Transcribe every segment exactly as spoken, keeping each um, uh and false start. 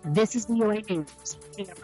This is V O A News.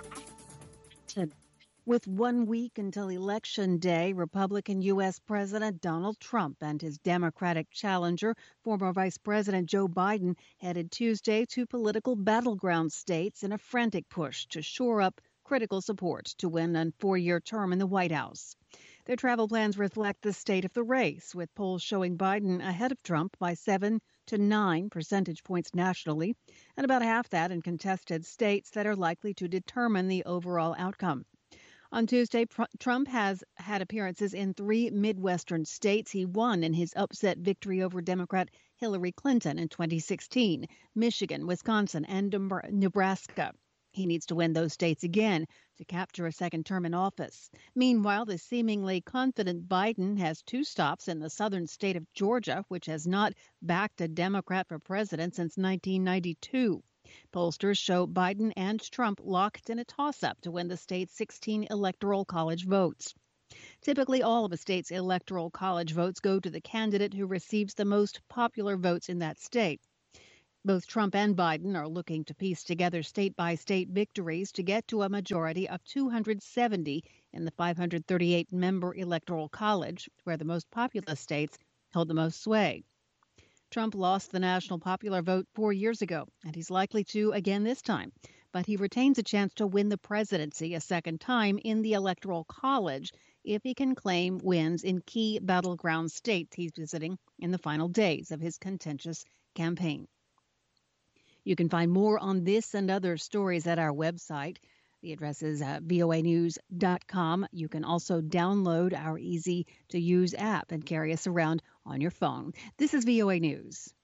With one week until Election Day, Republican U S. President Donald Trump and his Democratic challenger, former Vice President Joe Biden, headed Tuesday to political battleground states in a frantic push to shore up critical support to win a four-year term in the White House. Their travel plans reflect the state of the race, with polls showing Biden ahead of Trump by seven to nine percentage points nationally, and about half that in contested states that are likely to determine the overall outcome. On Tuesday, Trump has had appearances in three Midwestern states. He won in his upset victory over Democrat Hillary Clinton in twenty sixteen, Michigan, Wisconsin, and Nebraska. He needs to win those states again to capture a second term in office. Meanwhile, the seemingly confident Biden has two stops in the southern state of Georgia, which has not backed a Democrat for president since nineteen ninety-two. Pollsters show Biden and Trump locked in a toss-up to win the state's sixteen electoral college votes. Typically, all of a state's electoral college votes go to the candidate who receives the most popular votes in that state. Both Trump and Biden are looking to piece together state-by-state victories to get to a majority of two hundred seventy in the five hundred thirty-eight member electoral college, where the most populous states hold the most sway. Trump lost the national popular vote four years ago, and he's likely to again this time. But he retains a chance to win the presidency a second time in the Electoral College if he can claim wins in key battleground states he's visiting in the final days of his contentious campaign. You can find more on this and other stories at our website. The address is uh, V O A news dot com. You can also download our easy-to-use app and carry us around on your phone. This is V O A News.